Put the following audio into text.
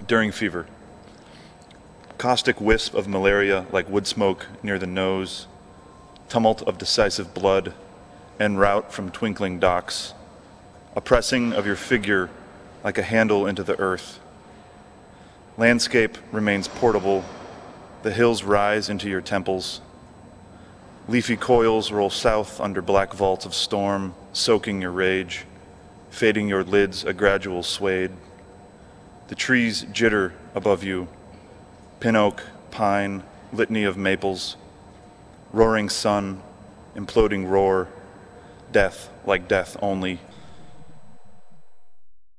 during fever. Caustic wisp of malaria like wood smoke near the nose, tumult of decisive blood, en route from twinkling docks, a pressing of your figure like a handle into the earth. Landscape remains portable, the hills rise into your temples. Leafy coils roll south under black vaults of storm, soaking your rage, fading your lids a gradual suede. The trees jitter above you, pin oak, pine, litany of maples, roaring sun, imploding roar, death like death only.